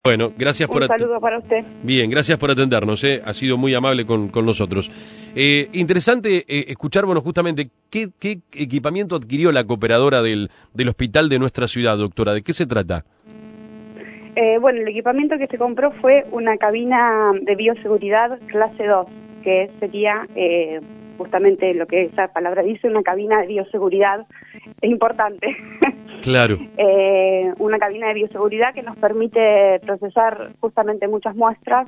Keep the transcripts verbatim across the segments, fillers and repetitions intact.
Bueno, gracias por... Un saludo para usted. Bien, gracias por atendernos, ¿eh? Ha sido muy amable con, con nosotros. Eh, interesante eh, escuchar, bueno, justamente, ¿qué, qué equipamiento adquirió la cooperadora del, del hospital de nuestra ciudad, doctora? ¿De qué se trata? Eh, bueno, el equipamiento que se compró fue una cabina de bioseguridad clase dos, que sería eh, justamente lo que esa palabra dice, una cabina de bioseguridad. Es importante. Claro. eh, una cabina de bioseguridad que nos permite procesar justamente muchas muestras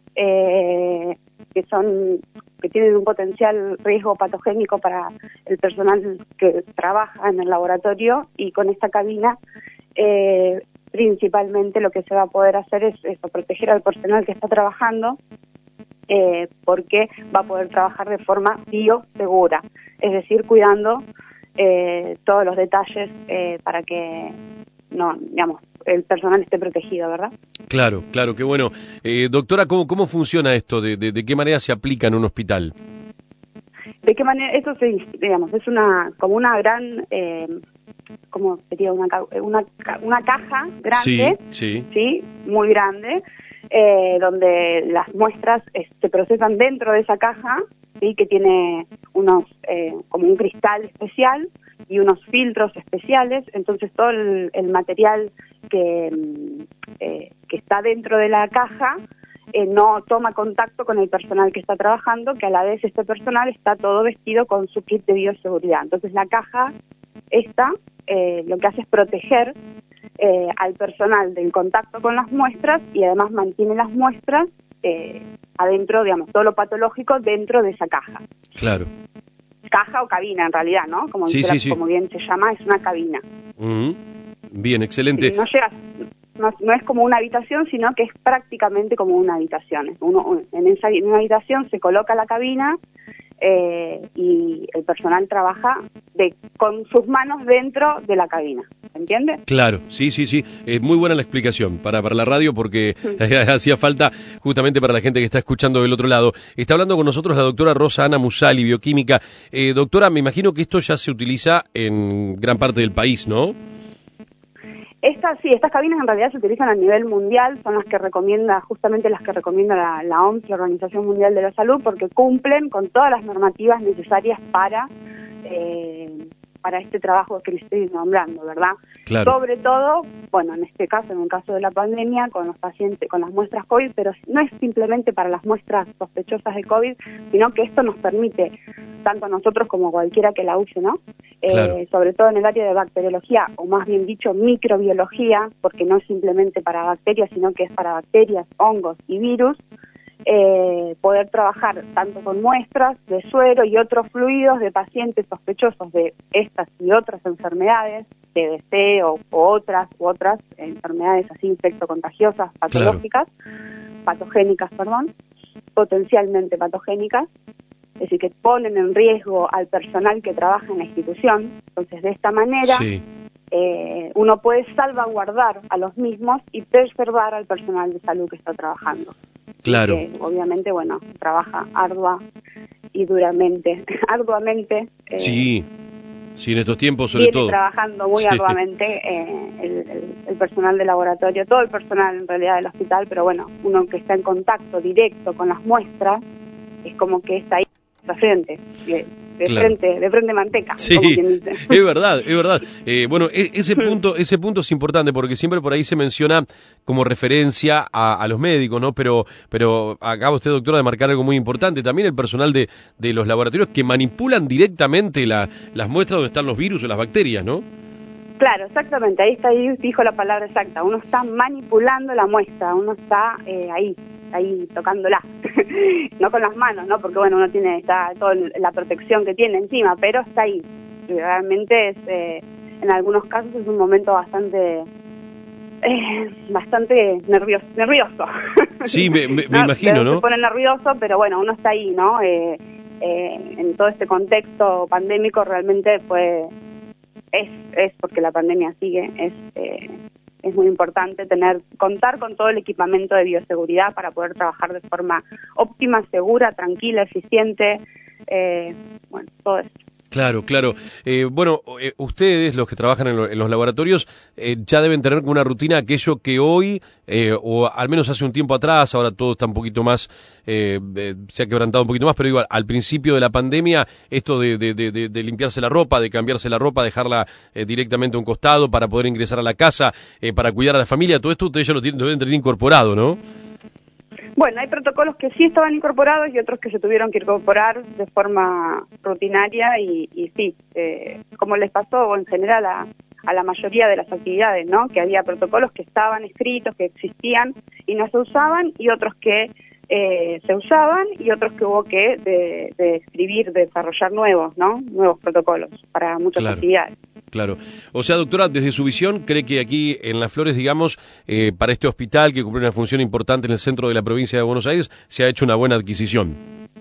eh, que son que tienen un potencial riesgo patogénico para el personal que trabaja en el laboratorio, y con esta cabina eh, principalmente lo que se va a poder hacer es eso, proteger al personal que está trabajando, eh, porque va a poder trabajar de forma biosegura, es decir, cuidando eh, todos los detalles eh, para que no, digamos, el personal esté protegido, ¿verdad? Claro, claro, qué bueno. Eh, doctora, ¿cómo, cómo funciona esto? ¿De, de, de qué manera se aplica en un hospital? ¿De qué manera? Eso se, digamos, es una como una gran, eh, ¿cómo sería? Una, una, una caja grande, sí, sí. ¿sí? Muy grande, eh, donde las muestras eh, se procesan dentro de esa caja, ¿sí? Que tiene unos, eh, como un cristal especial y unos filtros especiales. Entonces todo el, el material que, eh, que está dentro de la caja eh, no toma contacto con el personal que está trabajando, que a la vez este personal está todo vestido con su kit de bioseguridad. Entonces la caja esta eh, lo que hace es proteger eh, al personal del contacto con las muestras, y además mantiene las muestras eh, adentro, digamos, todo lo patológico dentro de esa caja. Claro. Caja o cabina en realidad, ¿no? Como, sí, dice sí, la, sí. como bien se llama, es una cabina. Uh-huh. Bien, excelente. Sí, no llega, no, no es como una habitación, sino que es prácticamente como una habitación. Uno, en, esa, en una habitación se coloca la cabina eh, y el personal trabaja de, con sus manos dentro de la cabina. ¿Se entiende? Claro, sí, sí, sí. Es muy buena la explicación para, para la radio, porque hacía falta justamente para la gente que está escuchando del otro lado. Está hablando con nosotros la doctora Rosa Ana Musali, bioquímica. Eh, doctora, me imagino que esto ya se utiliza en gran parte del país, ¿no? Estas, sí, estas cabinas en realidad se utilizan a nivel mundial, son las que recomienda, justamente las que recomienda la, la O M S, la Organización Mundial de la Salud, porque cumplen con todas las normativas necesarias para eh, para este trabajo que les estoy nombrando, ¿verdad? Claro. Sobre todo, bueno, en este caso, en el caso de la pandemia, con los pacientes, con las muestras COVID, pero no es simplemente para las muestras sospechosas de COVID, sino que esto nos permite, tanto a nosotros como a cualquiera que la use, ¿no? Claro. Eh, sobre todo en el área de bacteriología, o más bien dicho, microbiología, porque no es simplemente para bacterias, sino que es para bacterias, hongos y virus, eh, poder trabajar tanto con muestras de suero y otros fluidos de pacientes sospechosos de estas y otras enfermedades, T B C o, o otras u otras enfermedades así infectocontagiosas, patológicas, claro. patogénicas, perdón, potencialmente patogénicas, es decir, que ponen en riesgo al personal que trabaja en la institución. Entonces, de esta manera, sí. eh, uno puede salvaguardar a los mismos y preservar al personal de salud que está trabajando. Claro. Que obviamente, bueno, trabaja ardua y duramente, arduamente. Eh, sí, sí, en estos tiempos sobre viene todo. trabajando muy sí. arduamente eh, el, el, el personal de laboratorio, todo el personal en realidad del hospital, pero bueno, uno que está en contacto directo con las muestras, es como que está ahí de frente, de, de claro. frente, de frente manteca, sí, como quien dice. Es verdad, es verdad. Eh, bueno, ese punto, ese punto es importante, porque siempre por ahí se menciona como referencia a, a los médicos, ¿no? Pero, pero acaba usted, doctora, de marcar algo muy importante. También el personal de, de los laboratorios que manipulan directamente la, las muestras donde están los virus o las bacterias, ¿no? Claro, exactamente, ahí está, ahí dijo la palabra exacta, uno está manipulando la muestra, uno está eh, ahí, ahí tocándola, no con las manos, ¿no? Porque bueno, uno tiene, está toda la protección que tiene encima, pero está ahí, y realmente es, eh, en algunos casos es un momento bastante, eh, bastante nervioso, nervioso. Sí, me, me, me no, imagino, ¿no? Se pone nervioso, pero bueno, uno está ahí, ¿no? Eh, eh, en todo este contexto pandémico realmente fue... Es, es porque la pandemia sigue, es eh, es muy importante tener contar con todo el equipamiento de bioseguridad para poder trabajar de forma óptima, segura, tranquila, eficiente, eh, bueno, todo eso. Claro, claro. Eh, bueno, eh, ustedes, los que trabajan en, lo, en los laboratorios, eh, ya deben tener como una rutina aquello que hoy, eh, o al menos hace un tiempo atrás, ahora todo está un poquito más, eh, eh, se ha quebrantado un poquito más, pero digo, al, al principio de la pandemia, esto de, de, de, de limpiarse la ropa, de cambiarse la ropa, dejarla eh, directamente a un costado para poder ingresar a la casa, eh, para cuidar a la familia, todo esto ustedes ya lo, tienen, lo deben tener incorporado, ¿no? Bueno, hay protocolos que sí estaban incorporados y otros que se tuvieron que incorporar de forma rutinaria y, y sí, eh, como les pasó en general a, a la mayoría de las actividades, ¿no? Que había protocolos que estaban escritos, que existían y no se usaban, y otros que eh, se usaban y otros que hubo que de, de escribir, de desarrollar nuevos, ¿no? Nuevos protocolos para muchas Claro. actividades. Claro. O sea, doctora, desde su visión, ¿cree que aquí en Las Flores, digamos, eh, para este hospital que cumple una función importante en el centro de la provincia de Buenos Aires, se ha hecho una buena adquisición?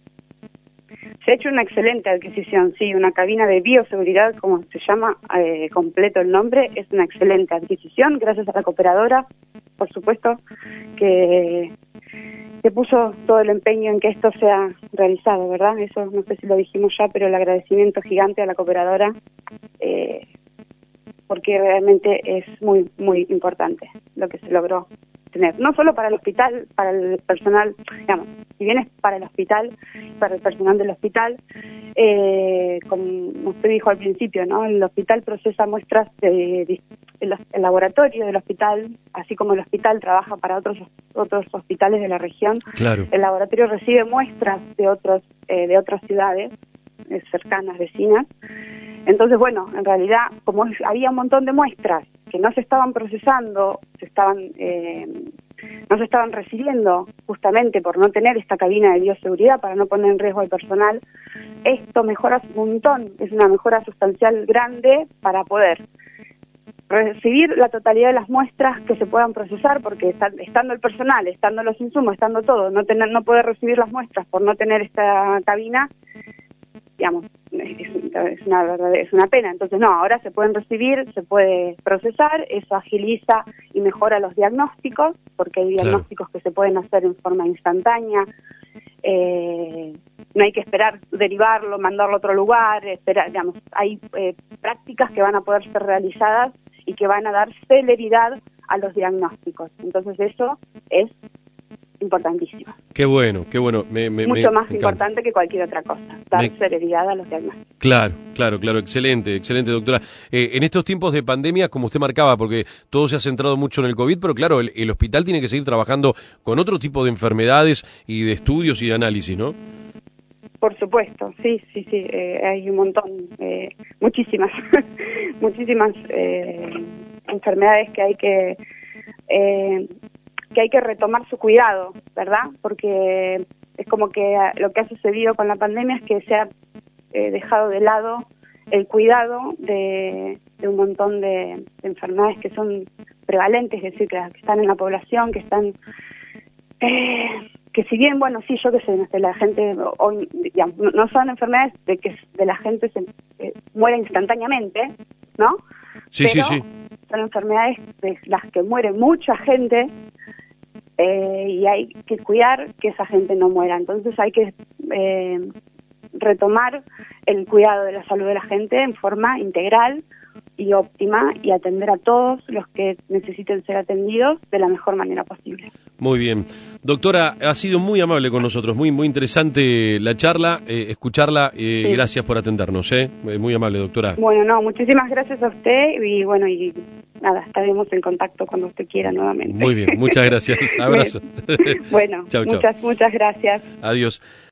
Se ha hecho una excelente adquisición, sí, una cabina de bioseguridad, como se llama eh, completo el nombre, es una excelente adquisición, gracias a la cooperadora, por supuesto, que, que puso todo el empeño en que esto sea realizado, ¿verdad? Eso no sé si lo dijimos ya, pero el agradecimiento gigante a la cooperadora, eh, porque realmente es muy, muy importante lo que se logró tener. No solo para el hospital, para el personal, digamos, si bien es para el hospital, para el personal del hospital, eh, como usted dijo al principio, ¿no? El hospital procesa muestras de, de el, el laboratorio del hospital, así como el hospital trabaja para otros otros hospitales de la región. Claro. El laboratorio recibe muestras de otros eh, de otras ciudades eh, cercanas, vecinas. Entonces, bueno, en realidad, como había un montón de muestras que no se estaban procesando, se estaban, eh, no se estaban recibiendo justamente por no tener esta cabina de bioseguridad para no poner en riesgo al personal, esto mejora un montón, es una mejora sustancial grande para poder recibir la totalidad de las muestras que se puedan procesar, porque están, estando el personal, estando los insumos, estando todo, no tener, no poder recibir las muestras por no tener esta cabina, digamos, es una verdad, es una pena. Entonces, no, ahora se pueden recibir, se puede procesar, eso agiliza y mejora los diagnósticos, porque hay diagnósticos claro. que se pueden hacer en forma instantánea, eh, no hay que esperar derivarlo, mandarlo a otro lugar, esperar, digamos, hay eh, prácticas que van a poder ser realizadas y que van a dar celeridad a los diagnósticos. Entonces, eso es importantísimo. Qué bueno, qué bueno. Me, me, Mucho me más encanta. importante que cualquier otra cosa, dar me... celeridad a los diagnósticos. Claro, claro, claro, excelente, excelente, doctora. Eh, en estos tiempos de pandemia, como usted marcaba, porque todo se ha centrado mucho en el COVID, pero claro, el, el hospital tiene que seguir trabajando con otro tipo de enfermedades y de estudios y de análisis, ¿no? Por supuesto, sí, sí, sí, eh, hay un montón, eh, muchísimas, muchísimas eh, enfermedades que hay que... Eh, que hay que retomar su cuidado, ¿verdad? Porque es como que lo que ha sucedido con la pandemia es que se ha eh, dejado de lado el cuidado de, de un montón de, de enfermedades que son prevalentes, es decir, que, que están en la población, que están... Eh, que si bien, bueno, sí, yo qué sé, no sé, la gente, hoy, digamos, no, no son enfermedades de que de la gente se eh, muere instantáneamente, ¿no? Sí, Pero sí, sí. son enfermedades de las que muere mucha gente, Eh, y hay que cuidar que esa gente no muera. Entonces hay que eh, retomar el cuidado de la salud de la gente en forma integral y óptima y atender a todos los que necesiten ser atendidos de la mejor manera posible. Muy bien. Doctora, ha sido muy amable con nosotros, muy muy interesante la charla, eh, escucharla, eh, sí. Gracias por atendernos, ¿eh? Muy amable, doctora. Bueno, no, muchísimas gracias a usted y bueno, y nada, estaremos en contacto cuando usted quiera nuevamente. Muy bien, muchas gracias. Abrazo. Bueno, chau, muchas, chau. muchas gracias. Adiós.